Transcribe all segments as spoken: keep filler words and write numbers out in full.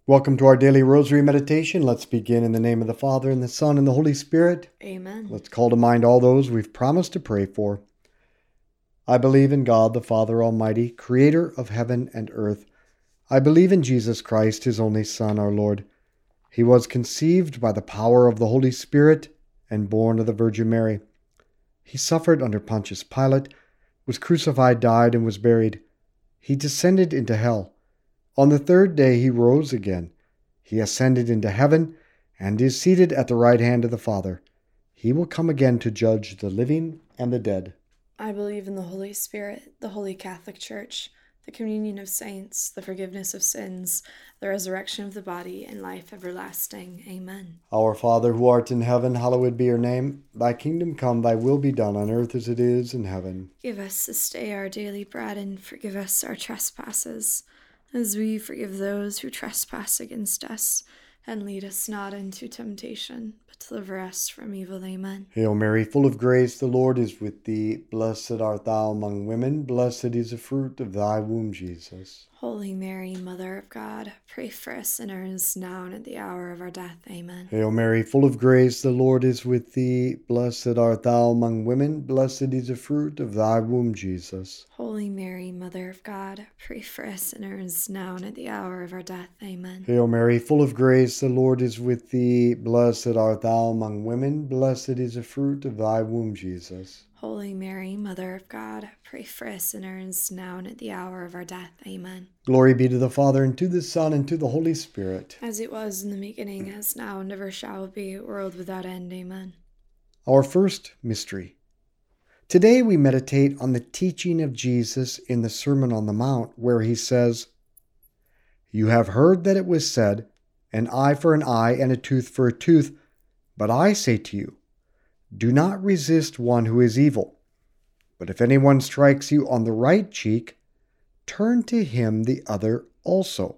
Welcome to our daily rosary meditation. Let's begin in the name of the Father, and the Son, and the Holy Spirit. Amen. Let's call to mind all those we've promised to pray for. I believe in God, the Father Almighty, creator of heaven and earth. I believe in Jesus Christ, his only Son, our Lord. He was conceived by the power of the Holy Spirit and born of the Virgin Mary. He suffered under Pontius Pilate, was crucified, died, and was buried. He descended into hell. On the third day he rose again. He ascended into heaven and is seated at the right hand of the Father. He will come again to judge the living and the dead. I believe in the Holy Spirit, the Holy Catholic Church, the communion of saints, the forgiveness of sins, the resurrection of the body, and life everlasting. Amen. Our Father, who art in heaven, hallowed be your name. Thy kingdom come, thy will be done on earth as it is in heaven. Give us this day our daily bread, and forgive us our trespasses, as we forgive those who trespass against us. And lead us not into temptation, but deliver us from evil. Amen. Hail Mary, full of grace, the Lord is with thee. Blessed art thou among women. Blessed is the fruit of thy womb, Jesus. Holy Mary, Mother of God, pray for us sinners, now and at the hour of our death. Amen. Hail Mary, full of grace, the Lord is with thee. Blessed art thou among women. Blessed is the fruit of thy womb, Jesus. Holy Mary, Mother of God, pray for us sinners, now and at the hour of our death. Amen. Hail Mary, full of grace, the Lord is with thee. Blessed art thou among women. Blessed is the fruit of thy womb, Jesus. Holy Mary, Mother of God, pray for us sinners, now and at the hour of our death. Amen. Glory be to the Father, and to the Son, and to the Holy Spirit. As it was in the beginning, as now, and ever shall be, world without end. Amen. Our first mystery. Today we meditate on the teaching of Jesus in the Sermon on the Mount, where he says, "You have heard that it was said, an eye for an eye and a tooth for a tooth, but I say to you, do not resist one who is evil. But if anyone strikes you on the right cheek, turn to him the other also."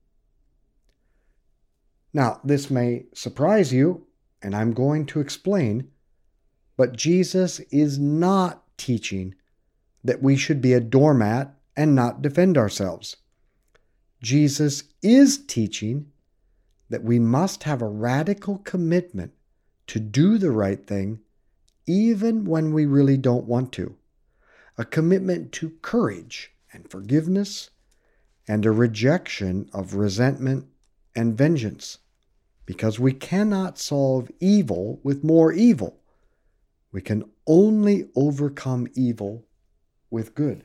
Now, this may surprise you, and I'm going to explain, but Jesus is not teaching that we should be a doormat and not defend ourselves. Jesus is teaching that we must have a radical commitment to do the right thing, even when we really don't want to. A commitment to courage and forgiveness, and a rejection of resentment and vengeance, because we cannot solve evil with more evil. We can only overcome evil with good.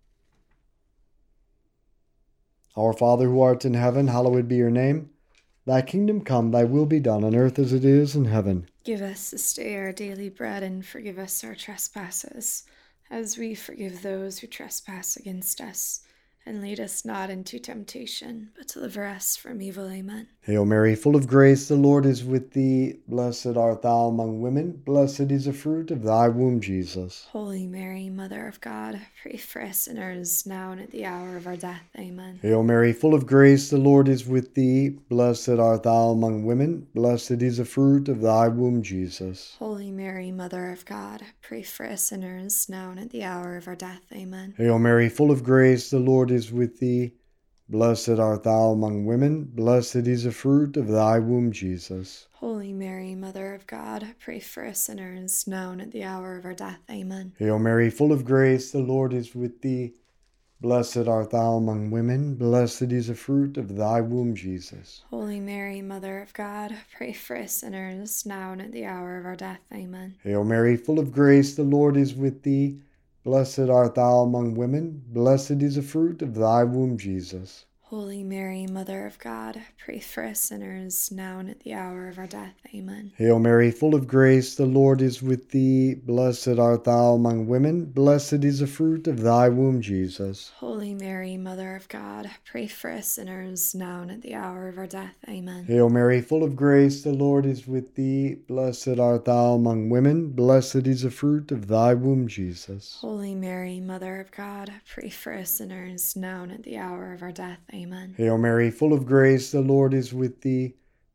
Our Father, who art in heaven, hallowed be your name. Thy kingdom come, thy will be done on earth as it is in heaven. Give us this day our daily bread, and forgive us our trespasses, as we forgive those who trespass against us. And lead us not into temptation, but deliver us from evil. Amen. Hail Mary, full of grace, the Lord is with thee. Blessed art thou among women. Blessed is the fruit of thy womb, Jesus. Holy Mary, Mother of God, pray for us sinners, now and at the hour of our death. Amen. Hail Mary, full of grace, the Lord is with thee. Blessed art thou among women. Blessed is the fruit of thy womb, Jesus. Holy Mary, Mother of God, pray for us sinners, now and at the hour of our death. Amen. Hail Mary, full of grace, the Lord is with thee. Blessed art thou among women. Blessed is the fruit of thy womb, Jesus. Holy Mary, Mother of God, pray for us sinners, now and at the hour of our death. Amen. Hail Mary, full of grace, the Lord is with thee. Blessed art thou among women. Blessed is the fruit of thy womb, Jesus. Holy Mary, Mother of God, pray for us sinners, now and at the hour of our death. Amen. Hail Mary, full of grace, the Lord is with thee. Blessed art thou among women. Blessed is the fruit of thy womb, Jesus. Holy Mary, Mother of God, pray for us sinners, now and at the hour of our death. Amen. Hail Mary, full of grace, the Lord is with thee. Blessed art thou among women. Blessed is the fruit of thy womb, Jesus. Holy Mary, Mother of God, pray for us sinners, now and at the hour of our death. Amen. Hail Mary, full of grace, the Lord is with thee. Blessed art thou among women. Blessed is the fruit of thy womb, Jesus. Holy Mary, Mother of God, pray for us sinners, now and at the hour of our death. Amen. Hail Mary, full of grace, the Lord is with thee.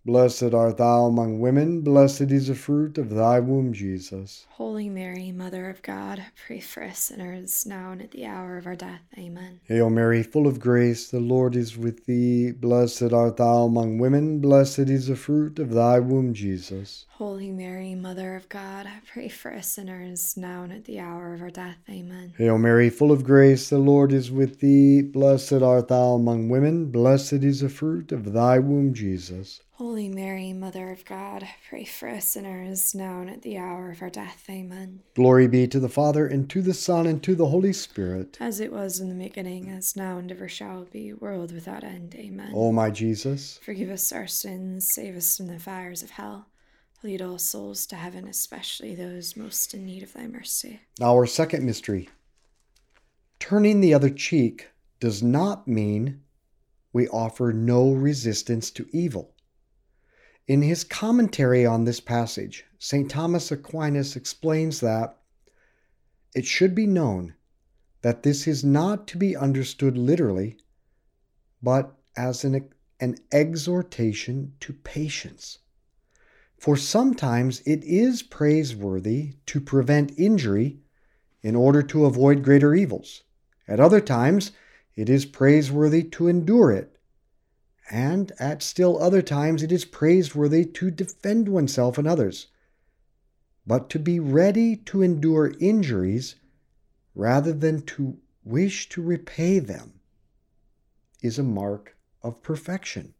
Blessed art thou among women, blessed is the fruit of thy womb, Jesus. Holy Mary, Mother of God, pray for us sinners, now and at the hour of our death. Amen. Hail Mary, full of grace, the Lord is with thee. Blessed art thou among women, blessed is the fruit of thy womb, Jesus. Holy Mary, Mother of God, pray for us sinners, now and at the hour of our death. Amen. Hail Mary, full of grace, the Lord is with thee. Blessed art thou among women, blessed is the fruit of thy womb, Jesus. Holy Mary, Mother of God, pray for us sinners, now and at the hour of our death. Amen. Glory be to the Father, and to the Son, and to the Holy Spirit. As it was in the beginning, as now and ever shall be, world without end. Amen. O my Jesus, forgive us our sins, save us from the fires of hell. Lead all souls to heaven, especially those most in need of thy mercy. Our second mystery. Turning the other cheek does not mean we offer no resistance to evil. In his commentary on this passage, Saint Thomas Aquinas explains that it should be known that this is not to be understood literally, but as an, an exhortation to patience. For sometimes it is praiseworthy to prevent injury in order to avoid greater evils. At other times, it is praiseworthy to endure it. And at still other times, it is praiseworthy to defend oneself and others. But to be ready to endure injuries rather than to wish to repay them is a mark of perfection.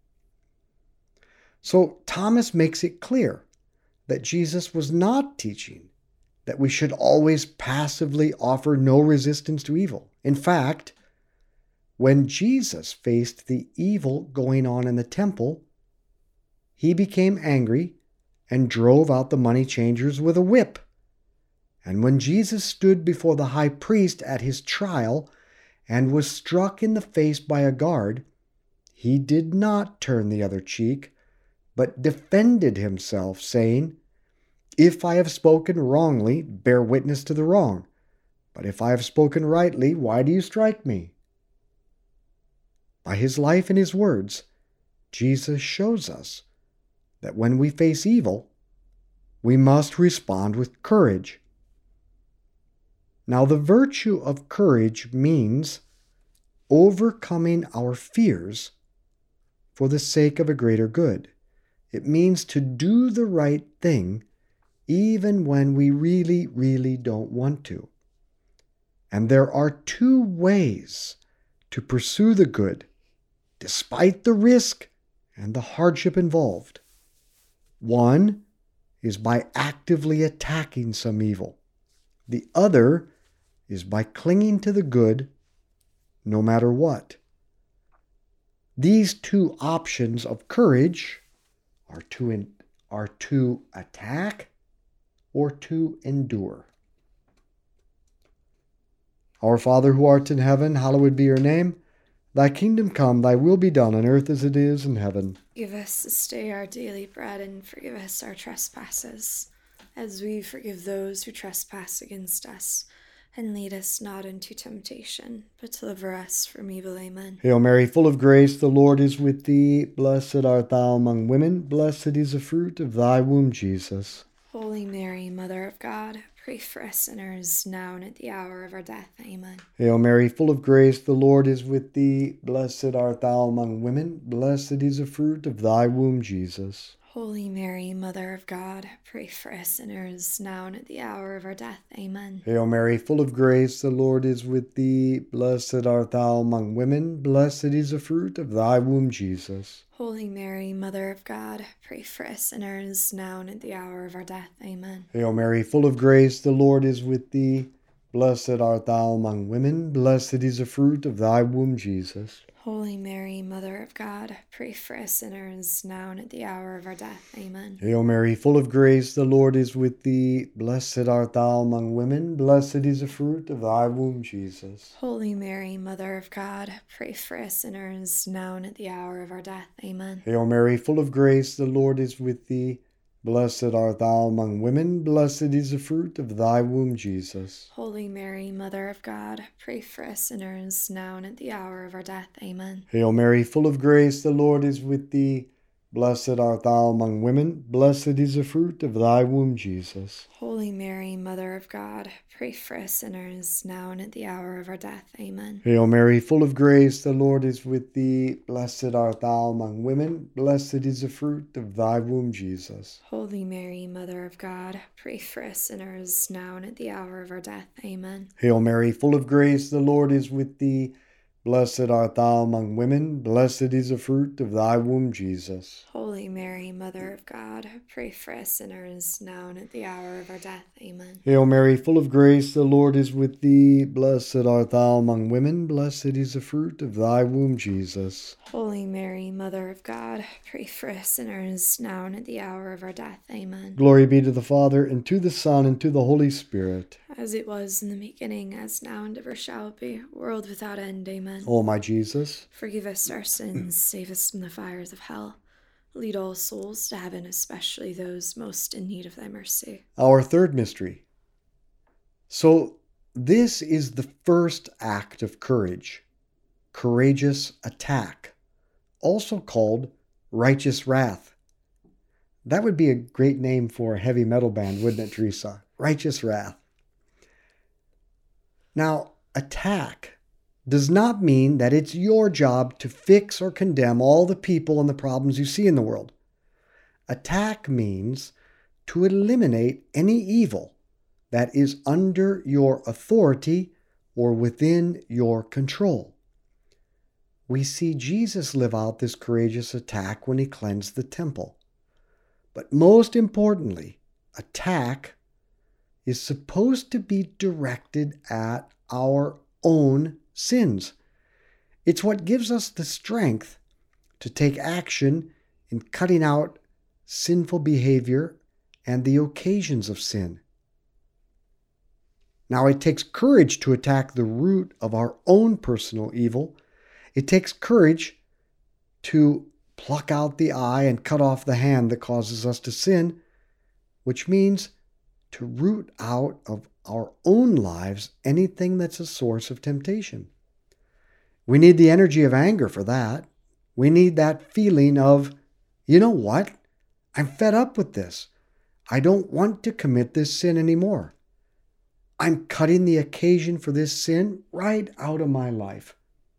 So Thomas makes it clear that Jesus was not teaching that we should always passively offer no resistance to evil. In fact, when Jesus faced the evil going on in the temple, he became angry and drove out the money changers with a whip. And when Jesus stood before the high priest at his trial and was struck in the face by a guard, he did not turn the other cheek, but defended himself, saying, "If I have spoken wrongly, bear witness to the wrong. But if I have spoken rightly, why do you strike me?" By his life and his words, Jesus shows us that when we face evil, we must respond with courage. Now, the virtue of courage means overcoming our fears for the sake of a greater good. It means to do the right thing even when we really, really don't want to. And there are two ways to pursue the good, despite the risk and the hardship involved. One is by actively attacking some evil. The other is by clinging to the good no matter what. These two options of courage are to, in, are to attack or to endure. Our Father who art in heaven, hallowed be your name. Thy kingdom come, thy will be done on earth as it is in heaven. Give us this day our daily bread, and forgive us our trespasses, as we forgive those who trespass against us. And lead us not into temptation, but deliver us from evil. Amen. Hail Mary, full of grace, the Lord is with thee. Blessed art thou among women, blessed is the fruit of thy womb, Jesus. Holy Mary, Mother of God, pray for us sinners, now and at the hour of our death. Amen. Hail Mary, full of grace, the Lord is with thee. Blessed art thou among women, blessed is the fruit of thy womb, Jesus. Holy Mary, Mother of God, pray for us sinners, now and at the hour of our death. Amen. Hail Mary, full of grace, the Lord is with thee. Blessed art thou among women, blessed is the fruit of thy womb, Jesus. Holy Mary, Mother of God, pray for us sinners, now and at the hour of our death. Amen. Hail Mary, full of grace, the Lord is with thee. Blessed art thou among women, blessed is the fruit of thy womb, Jesus. Holy Mary, Mother of God, pray for us sinners, now and at the hour of our death. Amen. Hail Mary, full of grace, the Lord is with thee. Blessed art thou among women, blessed is the fruit of thy womb, Jesus. Holy Mary, Mother of God, pray for us sinners, now and at the hour of our death. Amen. Hail Mary, full of grace, the Lord is with thee. Blessed art thou among women, blessed is the fruit of thy womb, Jesus. Holy Mary, Mother of God, pray for us sinners, now and at the hour of our death. Amen. Hail Mary, full of grace, the Lord is with thee. Blessed art thou among women, blessed is the fruit of thy womb, Jesus. Holy Mary, Mother of God, pray for us sinners, now and at the hour of our death. Amen. Hail Mary, full of grace, the Lord is with thee. Blessed art thou among women, blessed is the fruit of thy womb, Jesus. Holy Mary, Mother of God, pray for us sinners, now and at the hour of our death. Amen. Hail Mary, full of grace, the Lord is with thee. Blessed art thou among women, blessed is the fruit of thy womb, Jesus. Holy Mary, Mother of God, pray for us sinners, now and at the hour of our death. Amen. Hail Mary, full of grace, the Lord is with thee. Blessed art thou among women, blessed is the fruit of thy womb, Jesus. Holy Mary, Mother of God, pray for us sinners, now and at the hour of our death. Amen. Glory be to the Father, and to the Son, and to the Holy Spirit. As it was in the beginning, as now and ever shall be, world without end. Amen. O my Jesus, forgive us our sins, save us from the fires of hell. Lead all souls to heaven, especially those most in need of thy mercy. our third mystery. So, this is the first act of courage, courageous attack, also called righteous wrath. That would be a great name for a heavy metal band, wouldn't it, Teresa? Righteous wrath. Now, attack does not mean that it's your job to fix or condemn all the people and the problems you see in the world. Attack means to eliminate any evil that is under your authority or within your control. We see Jesus live out this courageous attack when he cleansed the temple. But most importantly, attack is supposed to be directed at our own sins. It's what gives us the strength to take action in cutting out sinful behavior and the occasions of sin. Now, it takes courage to attack the root of our own personal evil. It takes courage to pluck out the eye and cut off the hand that causes us to sin, which means to root out of our own lives anything that's a source of temptation. We need the energy of anger for that. We need that feeling of, you know what? I'm fed up with this. I don't want to commit this sin anymore. I'm cutting the occasion for this sin right out of my life.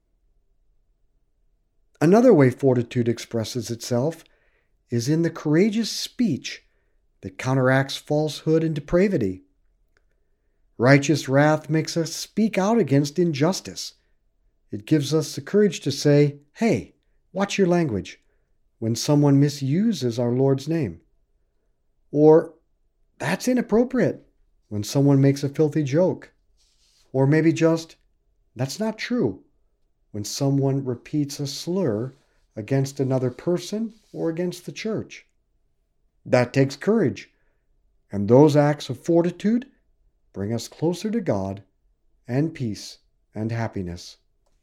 Another way fortitude expresses itself is in the courageous speech that counteracts falsehood and depravity. Righteous wrath makes us speak out against injustice. It gives us the courage to say, hey, watch your language, when someone misuses our Lord's name. Or, that's inappropriate, when someone makes a filthy joke. Or maybe just, that's not true, when someone repeats a slur against another person or against the church. That takes courage, and those acts of fortitude bring us closer to God and peace and happiness.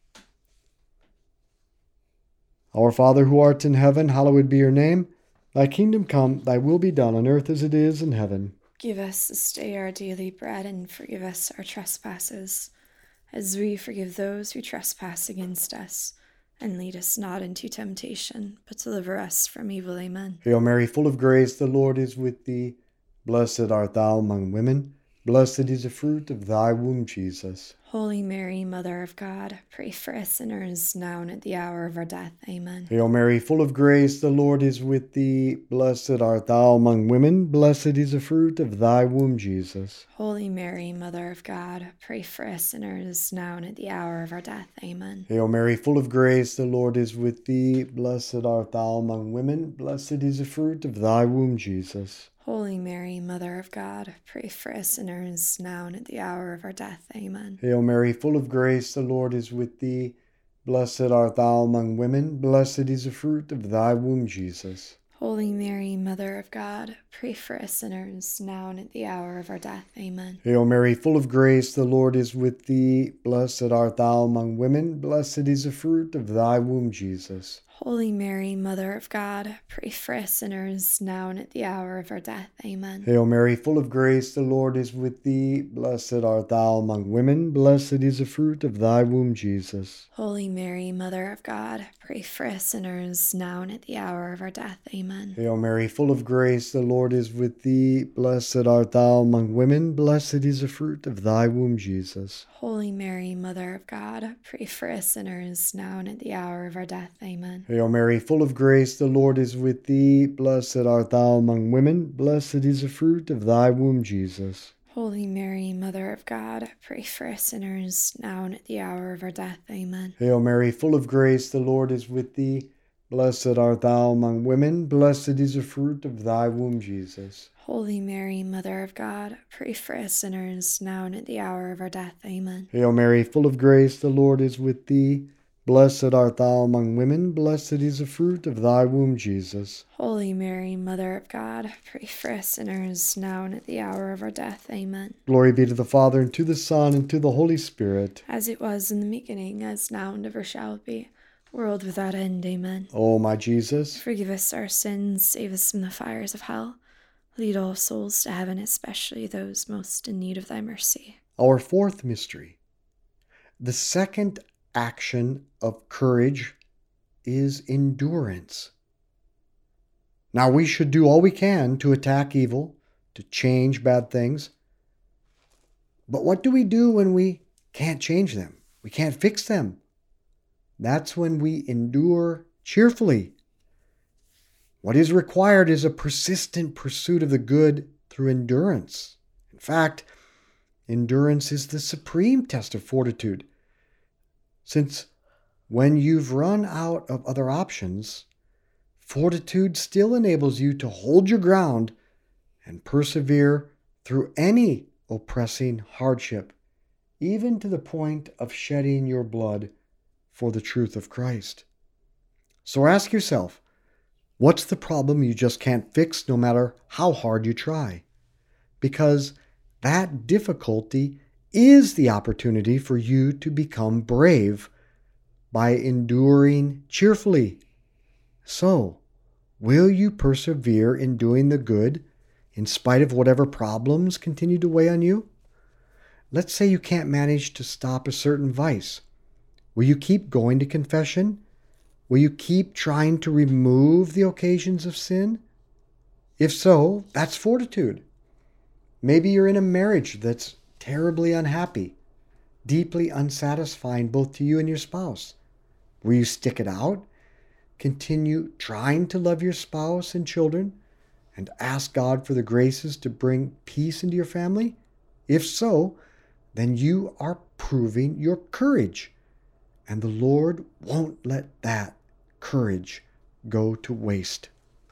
Our Father who art in heaven, hallowed be your name. Thy kingdom come, thy will be done on earth as it is in heaven. Give us this day our daily bread, and forgive us our trespasses, as we forgive those who trespass against us. And lead us not into temptation, but deliver us from evil. Amen. Hail Mary, full of grace, the Lord is with thee. Blessed art thou among women. Blessed is the fruit of thy womb, Jesus. Holy Mary, Mother of God, pray for us sinners, now and at the hour of our death. Amen. Hail Mary, full of grace, the Lord is with thee. Blessed art thou among women. Blessed is the fruit of thy womb, Jesus. Holy Mary, Mother of God, pray for us sinners, now and at the hour of our death. Amen. Hail Mary, full of grace, the Lord is with thee. Blessed art thou among women. Blessed is the fruit of thy womb, Jesus. Holy Mary, Mother of God, pray for us sinners, now and at the hour of our death. Amen. Hail Mary, full of grace, the Lord is with thee. Blessed art thou among women. Blessed is the fruit of thy womb, Jesus. Holy Mary, Mother of God, pray for us sinners, now and at the hour of our death. Amen. Hail Mary, full of grace, the Lord is with thee. Blessed art thou among women. Blessed is the fruit of thy womb, Jesus. Holy Mary, Mother of God, pray for us sinners, now and at the hour of our death. Amen. Hail Mary, full of grace, the Lord is with thee. Blessed art thou among women. Blessed is the fruit of thy womb, Jesus. Holy Mary, Mother of God, pray for us sinners, now and at the hour of our death. Amen. Hail Mary, full of grace, the Lord is with thee. Blessed art thou among women. Blessed is the fruit of thy womb, Jesus. Holy Mary, Mother of God, pray for us sinners, now and at the hour of our death. Amen. Hail Mary, full of grace, the Lord is with thee. Blessed art thou among women. Blessed is the fruit of thy womb, Jesus. Holy Mary, Mother of God, pray for us sinners, now and at the hour of our death. Amen. Hail Mary, full of grace, the Lord is with thee. Blessed art thou among women. Blessed is the fruit of thy womb, Jesus. Holy Mary, Mother of God, pray for us sinners, now and at the hour of our death. Amen. Hail Mary, full of grace, the Lord is with thee. Blessed art thou among women. Blessed is the fruit of thy womb, Jesus. Holy Mary, Mother of God, pray for us sinners, now and at the hour of our death. Amen. Glory be to the Father, and to the Son, and to the Holy Spirit. As it was in the beginning, as now and ever shall be, world without end. Amen. O my Jesus, forgive us our sins, save us from the fires of hell. Lead all souls to heaven, especially those most in need of thy mercy. our fourth mystery. The second action of courage is endurance. Now, we should do all we can to attack evil, to change bad things. But what do we do when we can't change them? We can't fix them. That's when we endure cheerfully. What is required is a persistent pursuit of the good through endurance. In fact, endurance is the supreme test of fortitude, since when you've run out of other options, fortitude still enables you to hold your ground and persevere through any oppressing hardship, even to the point of shedding your blood for the truth of Christ. So ask yourself, what's the problem you just can't fix no matter how hard you try? Because that difficulty is the opportunity for you to become brave by enduring cheerfully. So, will you persevere in doing the good in spite of whatever problems continue to weigh on you? Let's say you can't manage to stop a certain vice. Will you keep going to confession? Will you keep trying to remove the occasions of sin? If so, that's fortitude. Maybe you're in a marriage that's terribly unhappy, deeply unsatisfying both to you and your spouse. Will you stick it out? Continue trying to love your spouse and children and ask God for the graces to bring peace into your family? If so, then you are proving your courage, and the Lord won't let that courage go to waste.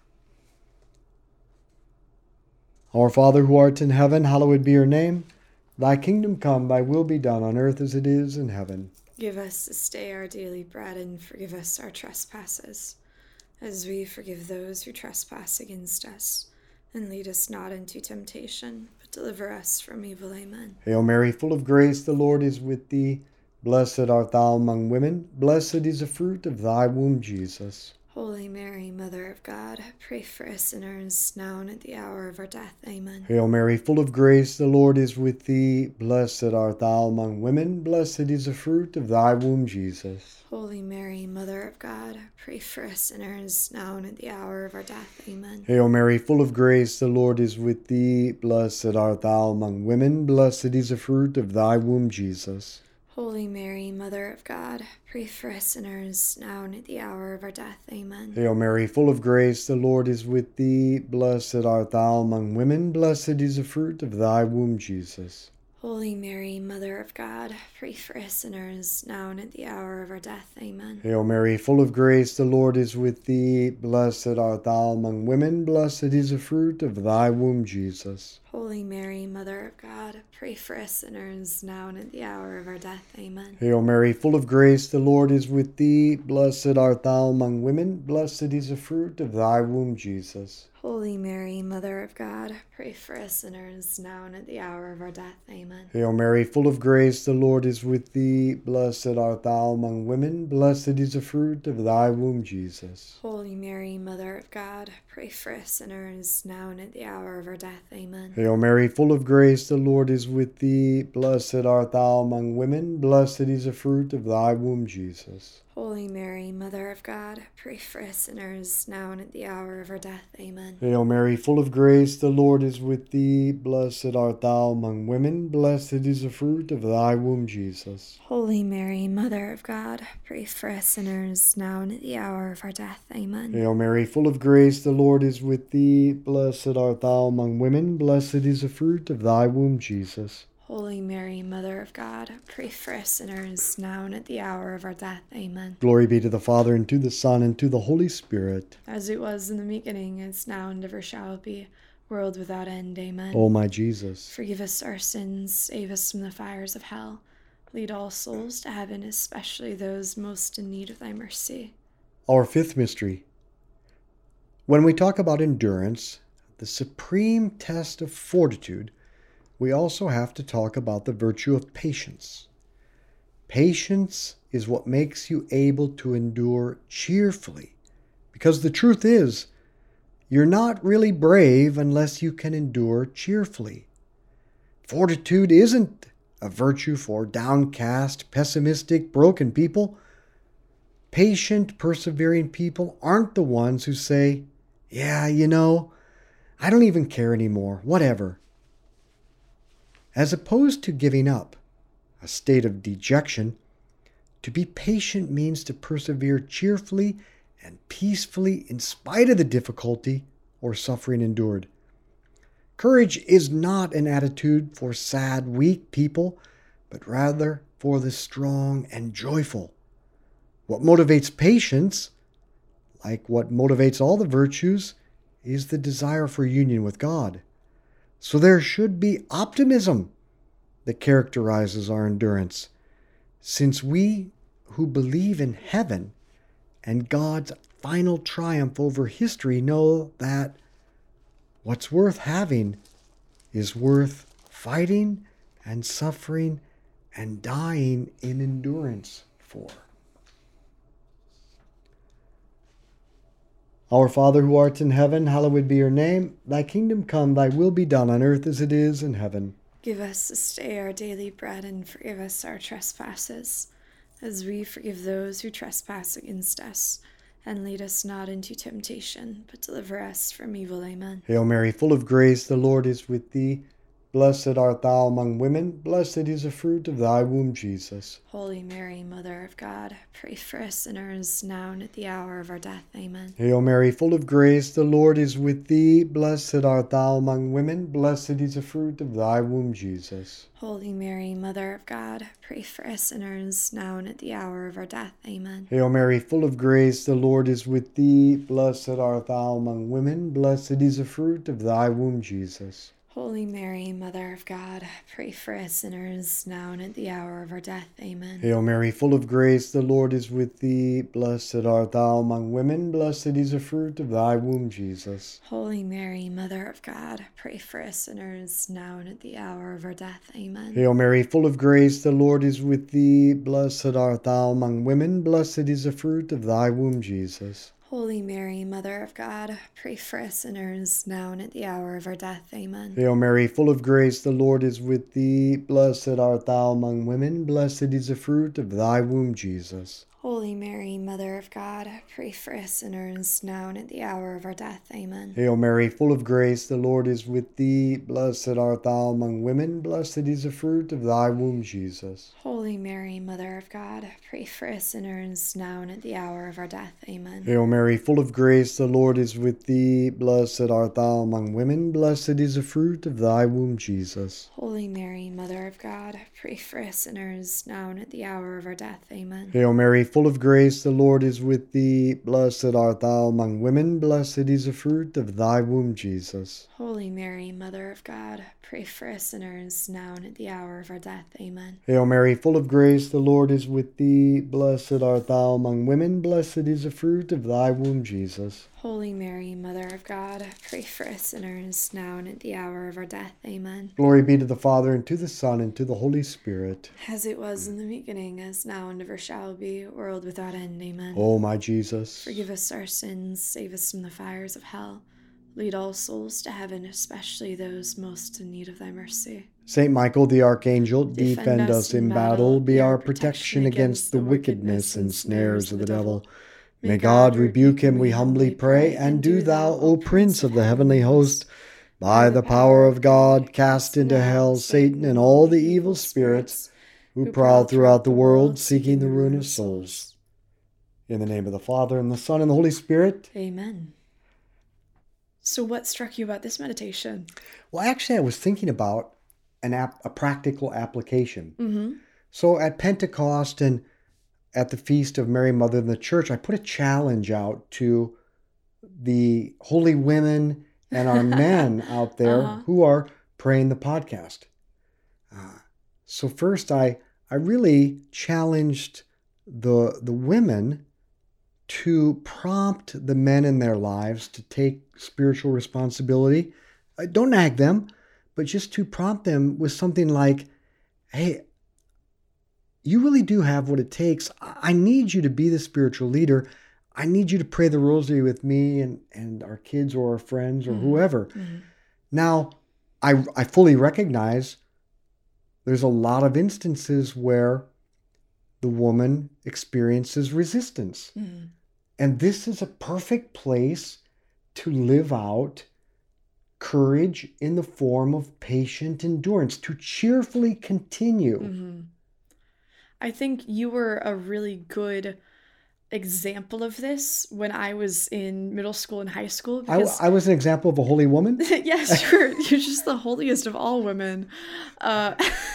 Our Father who art in heaven, hallowed be your name. Thy kingdom come, thy will be done on earth as it is in heaven. Give us this day our daily bread, and forgive us our trespasses, as we forgive those who trespass against us. And lead us not into temptation, but deliver us from evil. Amen. Hail Mary, full of grace, the Lord is with thee. Blessed art thou among women. Blessed is the fruit of thy womb, Jesus. Holy Mary, Mother of God, pray for us sinners, now and at the hour of our death. Amen. Hail Mary, full of grace, the Lord is with thee. Blessed art thou among women. Blessed is the fruit of thy womb, Jesus. Holy Mary, Mother of God, pray for us sinners, now and at the hour of our death. Amen. Hail Mary, full of grace, the Lord is with thee. Blessed art thou among women. Blessed is the fruit of thy womb, Jesus. Holy Mary, Mother of God, pray for us sinners, now and at the hour of our death. Amen. Hail Mary, full of grace, the Lord is with thee. Blessed art thou among women. Blessed is the fruit of thy womb, Jesus. Holy Mary, Mother of God, pray for us sinners, now and at the hour of our death. Amen. Hail Mary, full of grace, the Lord is with thee. Blessed art thou among women. Blessed is the fruit of thy womb, Jesus. Holy Mary, Mother of God, pray for us sinners, now and at the hour of our death. Amen. Hail Mary, full of grace, the Lord is with thee. Blessed art thou among women. Blessed is the fruit of thy womb, Jesus. Holy Mary, Mother of God, pray for us sinners, now and at the hour of our death. Amen. Hail Mary, full of grace, the Lord is with thee. Blessed art thou among women. Blessed is the fruit of thy womb, Jesus. Holy Mary, Mother of God, pray for us sinners, now and at the hour of our death. Amen. Hail Mary, full of grace, the Lord is with thee. Blessed art thou among women. Blessed is the fruit of thy womb, Jesus. Holy Mary, Mother of God, pray for us sinners, now and at the hour of our death. Amen. Hail Mary, full of grace, the Lord is with thee. Blessed art thou among women. Blessed is the fruit of thy womb, Jesus. Holy Mary, Mother of God, pray for us sinners, now and at the hour of our death. Amen. Hail Mary, full of grace, the Lord is with thee. Blessed art thou among women. Blessed is the fruit of thy womb, Jesus. Holy Mary, Mother of God, pray for us sinners, now and at the hour of our death. Amen. Glory be to the Father, and to the Son, and to the Holy Spirit. As it was in the beginning, is now, and ever shall be, world without end. Amen. O my Jesus, forgive us our sins, save us from the fires of hell. Lead all souls to heaven, especially those most in need of thy mercy. Our fifth mystery. When we talk about endurance, the supreme test of fortitude, we also have to talk about the virtue of patience. Patience is what makes you able to endure cheerfully, because the truth is, you're not really brave unless you can endure cheerfully. Fortitude isn't a virtue for downcast, pessimistic, broken people. Patient, persevering people aren't the ones who say, yeah, you know, I don't even care anymore, whatever. As opposed to giving up, a state of dejection, to be patient means to persevere cheerfully and peacefully in spite of the difficulty or suffering endured. Courage is not an attitude for sad, weak people, but rather for the strong and joyful. What motivates patience, like what motivates all the virtues, is the desire for union with God. So there should be optimism that characterizes our endurance, since we who believe in heaven and God's final triumph over history know that what's worth having is worth fighting and suffering and dying in endurance for. Our Father who art in heaven, hallowed be your name. Thy kingdom come, thy will be done on earth as it is in heaven. Give us this day our daily bread, and forgive us our trespasses, as we forgive those who trespass against us. And lead us not into temptation, but deliver us from evil. Amen. Hail Mary, full of grace, the Lord is with thee. Blessed art thou among women. Blessed is the fruit of thy womb, Jesus. Holy Mary, Mother of God, pray for us sinners, now and at the hour of our death. Amen. Hail Mary, full of grace, the Lord is with thee. Blessed art thou among women. Blessed is the fruit of thy womb, Jesus. Holy Mary, Mother of God, pray for us sinners, now and at the hour of our death. Amen. Hail Mary, full of grace, the Lord is with thee. Blessed art thou among women. Blessed is the fruit of thy womb, Jesus. Holy Mary, Mother of God, pray for us sinners, now and at the hour of our death. Amen. Hail Mary, full of grace, the Lord is with thee. Blessed art thou among women. Blessed is the fruit of thy womb, Jesus. Holy Mary, Mother of God, pray for us sinners, now and at the hour of our death. Amen. Hail Mary, full of grace, the Lord is with thee. Blessed art thou among women. Blessed is the fruit of thy womb, Jesus. Holy Mary, Mother of God, pray for us sinners, now and at the hour of our death. Amen. Hail Mary, full of grace, the Lord is with thee. Blessed art thou among women. Blessed is the fruit of thy womb, Jesus. Holy Mary, Mother of God, pray for us sinners, now and at the hour of our death. Amen. Hail Mary, full of grace, the Lord is with thee. Blessed art thou among women. Blessed is the fruit of thy womb, Jesus. Holy Mary, Mother of God, pray for us sinners, now and at the hour of our death. Amen. Hail Mary, full of grace, the Lord is with thee. Blessed art thou among women. Blessed is the fruit of thy womb, Jesus. Holy Mary, Mother of God, pray for us sinners, now and at the hour of our death. Amen. Hail Mary, full full of grace, the Lord is with thee. Blessed art thou among women. Blessed is the fruit of thy womb, Jesus. Holy Mary, Mother of God, pray for us sinners, now and at the hour of our death. Amen. Hail Mary, full of grace, the Lord is with thee. Blessed art thou among women. Blessed is the fruit of thy womb, Jesus. Holy Mary, Mother of God, pray for us sinners, now and at the hour of our death. Amen. Glory be to the Father, and to the Son, and to the Holy Spirit. As it was in the beginning, as now and ever shall be, world without end. Amen. O my Jesus, forgive us our sins, save us from the fires of hell. Lead all souls to heaven, especially those most in need of thy mercy. Saint Michael the Archangel, defend, Defend us in battle, be our protection against the wickedness and snares of the devil. May God rebuke him, we humbly pray, and do thou, O Prince of the heavenly host, by the power of God, cast into hell Satan and all the evil spirits who prowl throughout the world, seeking the ruin of souls. In the name of the Father, and the Son, and the Holy Spirit. Amen. So what struck you about this meditation? Well, actually, I was thinking about an app, a practical application. Mm-hmm. So at Pentecost and at the Feast of Mary, Mother of the Church, I put a challenge out to the holy women and our men out there uh-huh. who are praying the podcast. Uh, so first, I I really challenged the the women to prompt the men in their lives to take spiritual responsibility. Uh, don't nag them, but just to prompt them with something like, hey, you really do have what it takes. I need you to be the spiritual leader. I need you to pray the rosary with me and, and our kids or our friends or mm-hmm. whoever. Mm-hmm. Now, I, I fully recognize there's a lot of instances where the woman experiences resistance. Mm-hmm. And this is a perfect place to live out courage in the form of patient endurance, to cheerfully continue. Mm-hmm. I think you were a really good example of this when I was in middle school and high school. Because... I, I was an example of a holy woman? Yes, you're, you're just the holiest of all women. Uh,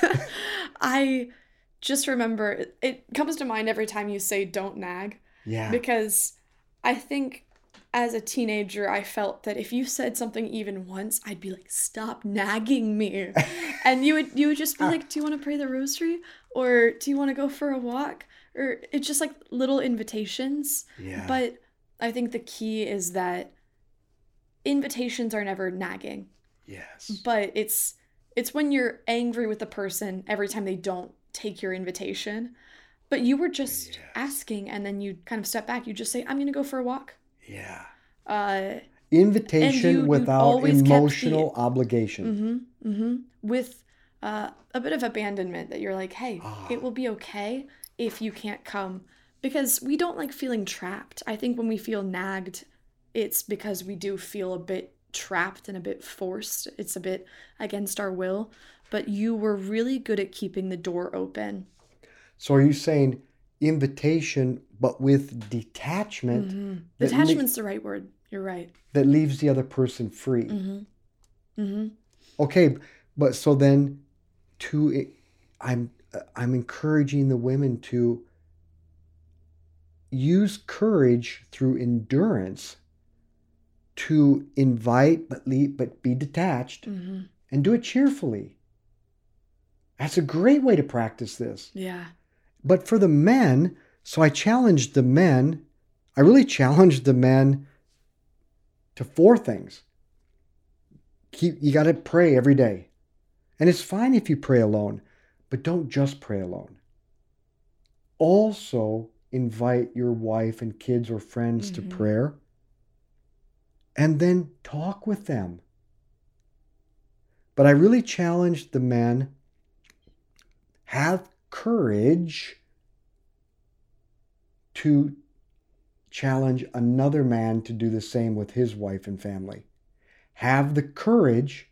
I just remember, it comes to mind every time you say don't nag. Yeah. Because I think as a teenager, I felt that if you said something even once, I'd be like, stop nagging me. And you would you would just be like, do you want to pray the rosary? Or do you want to go for a walk? Or it's just like little invitations. Yeah. But I think the key is that invitations are never nagging. Yes. But it's it's when you're angry with the person every time they don't take your invitation. But you were just yes. asking, and then you kind of step back. You just say, I'm going to go for a walk. Yeah. Uh, Invitation you, without emotional the, obligation. Mm-hmm, mm-hmm, with uh, a bit of abandonment that you're like, hey, oh. it will be okay if you can't come. Because we don't like feeling trapped. I think when we feel nagged, it's because we do feel a bit trapped and a bit forced. It's a bit against our will. But you were really good at keeping the door open. So are you saying invitation, but with detachment? Mm-hmm. Detachment's le- the right word. You're right. That leaves the other person free. Mm-hmm. Mm-hmm. Okay, but so then, to I'm I'm encouraging the women to use courage through endurance to invite, but leave, but be detached, mm-hmm. and do it cheerfully. That's a great way to practice this. Yeah. But for the men, so I challenged the men, I really challenged the men to four things. Keep, you got to pray every day. And it's fine if you pray alone, but don't just pray alone. Also invite your wife and kids or friends mm-hmm. to prayer. And then talk with them. But I really challenged the men, have courage to challenge another man to do the same with his wife and family. Have the courage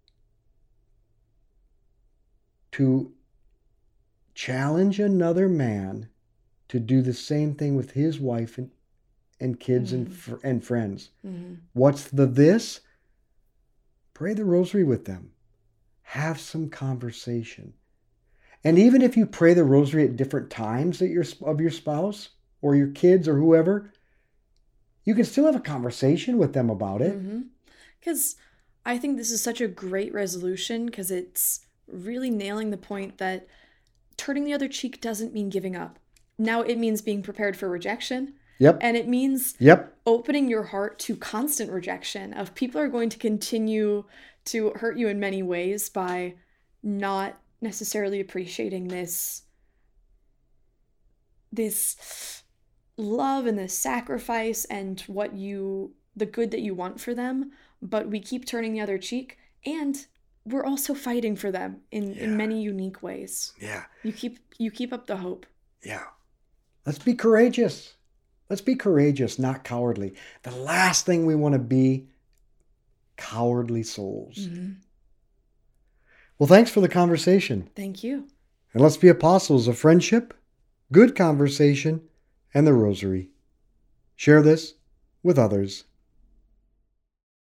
to challenge another man to do the same thing with his wife and, and kids mm-hmm. and, fr- and friends. Mm-hmm. What's the this? Pray the rosary with them. Have some conversation. And even if you pray the rosary at different times that your, of your spouse, or your kids or whoever, you can still have a conversation with them about it. Because mm-hmm. I think this is such a great resolution because it's really nailing the point that turning the other cheek doesn't mean giving up. Now it means being prepared for rejection. Yep. And it means yep. opening your heart to constant rejection of people are going to continue to hurt you in many ways by not necessarily appreciating this, this love and this sacrifice and what you, the good that you want for them. But we keep turning the other cheek, and we're also fighting for them in, yeah. in many unique ways. Yeah. You keep, you keep up the hope. Yeah. Let's be courageous. Let's be courageous, not cowardly. The last thing we want to be, cowardly souls. Mm-hmm. Well, thanks for the conversation. Thank you. And let's be apostles of friendship, good conversation, and the rosary. Share this with others.